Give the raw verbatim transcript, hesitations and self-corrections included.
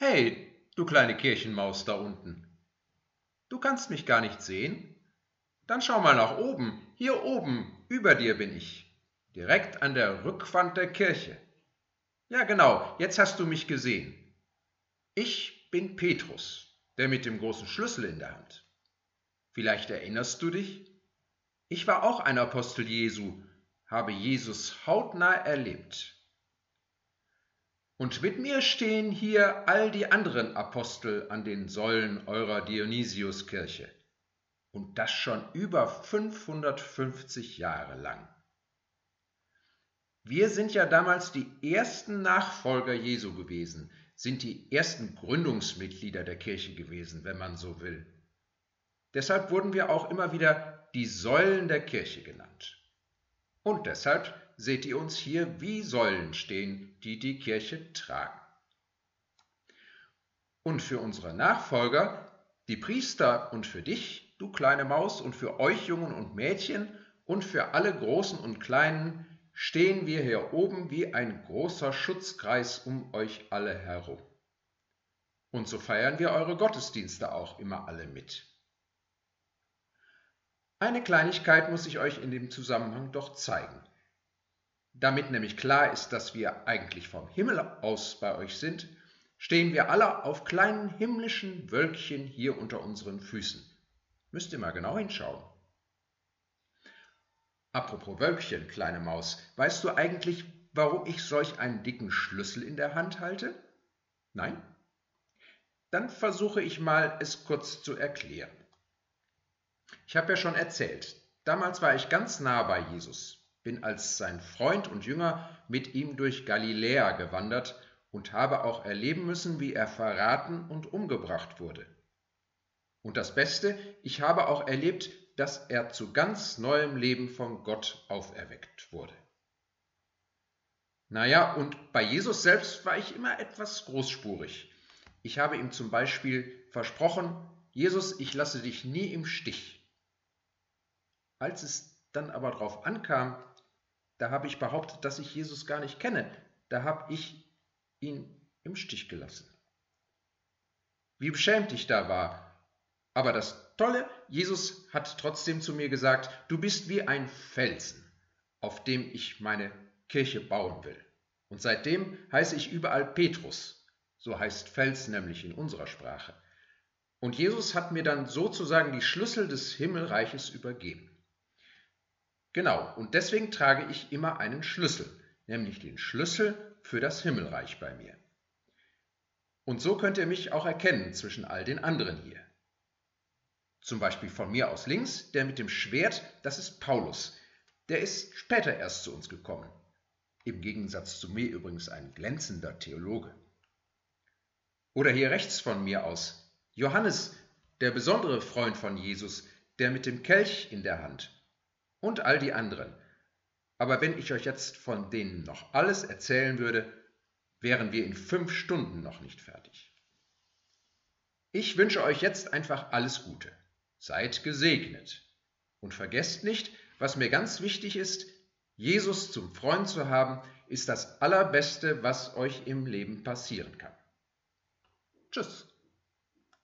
Hey, du kleine Kirchenmaus da unten. Du kannst mich gar nicht sehen? Dann schau mal nach oben. Hier oben, über dir bin ich. Direkt an der Rückwand der Kirche. Ja, genau, jetzt hast du mich gesehen. Ich bin Petrus, der mit dem großen Schlüssel in der Hand. Vielleicht erinnerst du dich? Ich war auch ein Apostel Jesu, habe Jesus hautnah erlebt. Und mit mir stehen hier all die anderen Apostel an den Säulen eurer Dionysiuskirche. Und das schon über fünfhundertfünfzig Jahre lang. Wir sind ja damals die ersten Nachfolger Jesu gewesen, sind die ersten Gründungsmitglieder der Kirche gewesen, wenn man so will. Deshalb wurden wir auch immer wieder die Säulen der Kirche genannt. Und deshalb seht ihr uns hier wie Säulen stehen, die die Kirche tragen. Und für unsere Nachfolger, die Priester und für dich, du kleine Maus, und für euch Jungen und Mädchen und für alle Großen und Kleinen stehen wir hier oben wie ein großer Schutzkreis um euch alle herum. Und so feiern wir eure Gottesdienste auch immer alle mit. Eine Kleinigkeit muss ich euch in dem Zusammenhang doch zeigen. Damit nämlich klar ist, dass wir eigentlich vom Himmel aus bei euch sind, stehen wir alle auf kleinen himmlischen Wölkchen hier unter unseren Füßen. Müsst ihr mal genau hinschauen. Apropos Wölkchen, kleine Maus, weißt du eigentlich, warum ich solch einen dicken Schlüssel in der Hand halte? Nein? Dann versuche ich mal, es kurz zu erklären. Ich habe ja schon erzählt, damals war ich ganz nah bei Jesus, bin als sein Freund und Jünger mit ihm durch Galiläa gewandert und habe auch erleben müssen, wie er verraten und umgebracht wurde. Und das Beste, ich habe auch erlebt, dass er zu ganz neuem Leben von Gott auferweckt wurde. Naja, und bei Jesus selbst war ich immer etwas großspurig. Ich habe ihm zum Beispiel versprochen, Jesus, ich lasse dich nie im Stich. Als es dann aber darauf ankam, da habe ich behauptet, dass ich Jesus gar nicht kenne. Da habe ich ihn im Stich gelassen. Wie beschämt ich da war. Aber das Tolle, Jesus hat trotzdem zu mir gesagt, du bist wie ein Felsen, auf dem ich meine Kirche bauen will. Und seitdem heiße ich überall Petrus. So heißt Fels nämlich in unserer Sprache. Und Jesus hat mir dann sozusagen die Schlüssel des Himmelreiches übergeben. Genau, und deswegen trage ich immer einen Schlüssel, nämlich den Schlüssel für das Himmelreich bei mir. Und so könnt ihr mich auch erkennen zwischen all den anderen hier. Zum Beispiel von mir aus links, der mit dem Schwert, das ist Paulus. Der ist später erst zu uns gekommen. Im Gegensatz zu mir übrigens ein glänzender Theologe. Oder hier rechts von mir aus, Johannes, der besondere Freund von Jesus, der mit dem Kelch in der Hand. Und all die anderen. Aber wenn ich euch jetzt von denen noch alles erzählen würde, wären wir in fünf Stunden noch nicht fertig. Ich wünsche euch jetzt einfach alles Gute. Seid gesegnet. Und vergesst nicht, was mir ganz wichtig ist, Jesus zum Freund zu haben, ist das Allerbeste, was euch im Leben passieren kann. Tschüss.